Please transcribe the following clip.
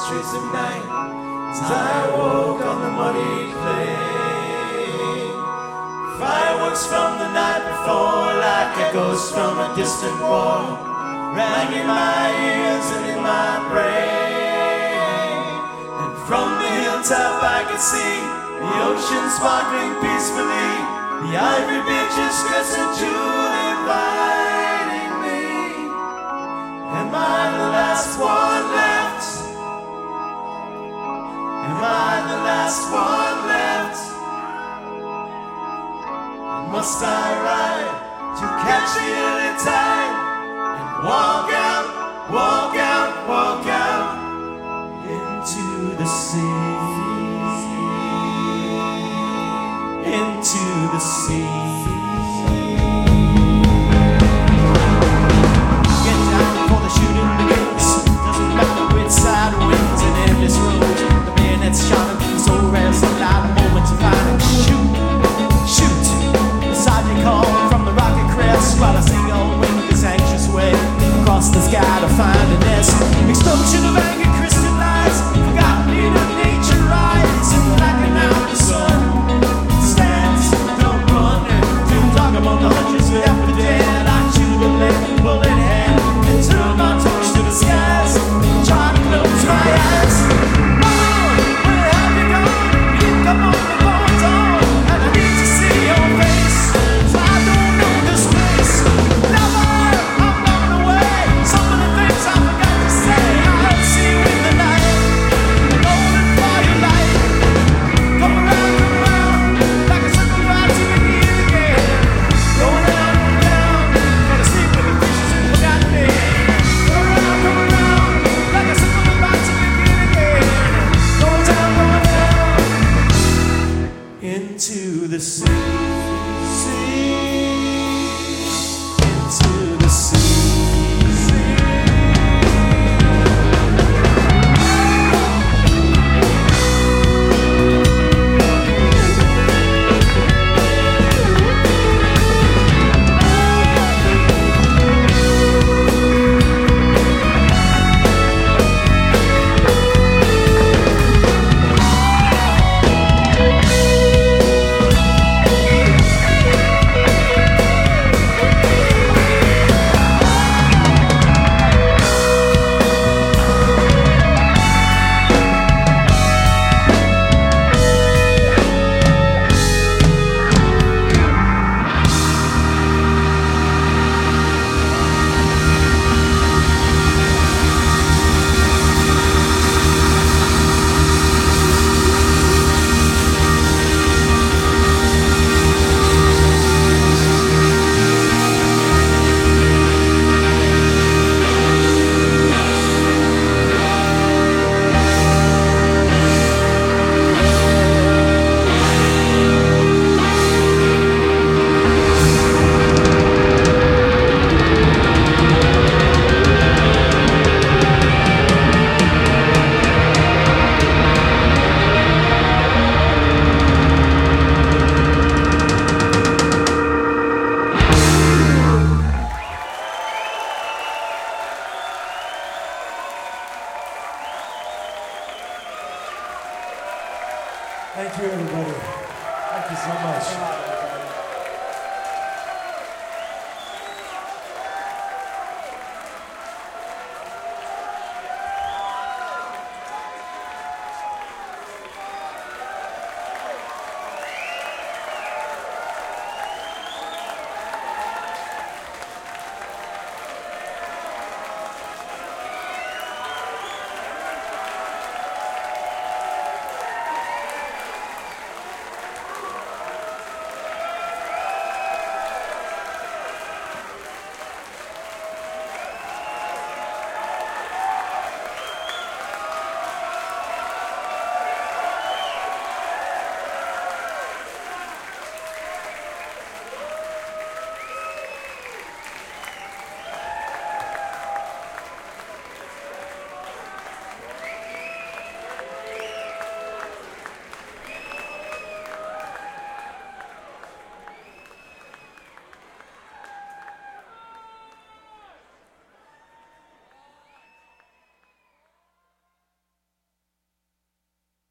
streets of night as I woke on the muddy clay. Fireworks from the night before, like echoes from a distant war, rang in my ears and in my brain. And from the hilltop I could see the ocean sparkling peacefully, the ivory beaches crescent jewel inviting me. Am I the last one left? Am I the last one left? And must I ride to catch the early tide and walk out, walk out, walk out into the sea, into the sea. Get down before the shooting begins. Doesn't matter which side wins. An endless road, the bayonets shot him so rare, so loud. A moment to find and shoot, shoot. The sergeant called from the rocket crest, while a single wing this anxious way across the sky to find a nest. Explosion of anger crystallized, forgotten need of nature rise, and blacking out the sun. Stands, don't run, and talk about the hundreds of after dead. I chew the lead, bullet hand, and turn my torch to the skies. Try to close my eyes. Mom, where have you gone? You didn't come on the board's on, and I need to see your face, so I don't know this place. Lover, I'm blown away. Some of the things I forgot to say. I'll see you in the night, golden firelight. Come around, like a circle drive to begin again. Going round and round, gonna sleep with the fishes who forgot me. Come around, like a circle drive to begin again. Going down, into the sea, into the sea. Thank you, everybody. Thank you so much.